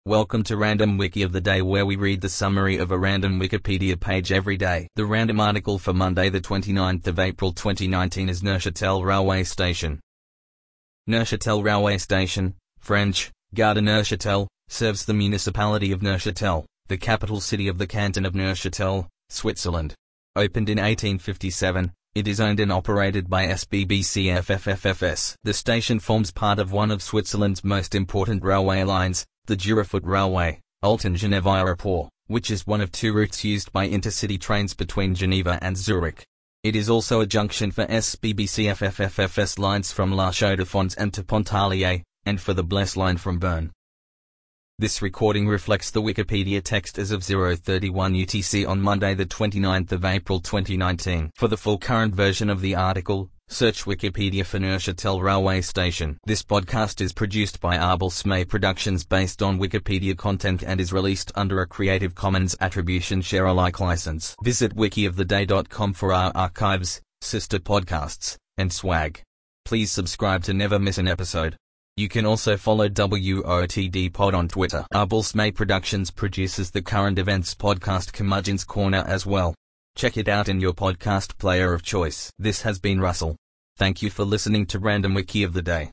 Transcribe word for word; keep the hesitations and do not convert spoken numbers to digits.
Welcome to Random Wiki of the Day, where we read the summary of a random Wikipedia page every day. The random article for Monday the twenty-ninth of April twenty nineteen is Neuchâtel Railway Station. Neuchâtel Railway Station, French, Gare de Neuchâtel, serves the municipality of Neuchâtel, the capital city of the canton of Neuchâtel, Switzerland. Opened in eighteen fifty-seven, it is owned and operated by S B B C F F F F S. The station forms part of one of Switzerland's most important railway lines, the Jurafoot Railway, Olten-Genève Aéroport, which is one of two routes used by intercity trains between Geneva and Zurich. It is also a junction for S B B C F F F F S lines from La Chaux-de-Fonds and to Pontarlier, and for the Blesse line from Bern. This recording reflects the Wikipedia text as of zero thirty-one U T C on Monday the twenty-ninth of April twenty nineteen. For the full current version of the article, search Wikipedia for Neuchâtel Railway Station. This podcast is produced by Arbel Smay Productions based on Wikipedia content and is released under a Creative Commons Attribution Share Alike license. Visit wiki of the day dot com for our archives, sister podcasts, and swag. Please subscribe to never miss an episode. You can also follow W O T D Pod on Twitter. Arbel Smay Productions produces the current events podcast Curmudgeon's Corner as well. Check it out in your podcast player of choice. This has been Russell. Thank you for listening to Random Wiki of the Day.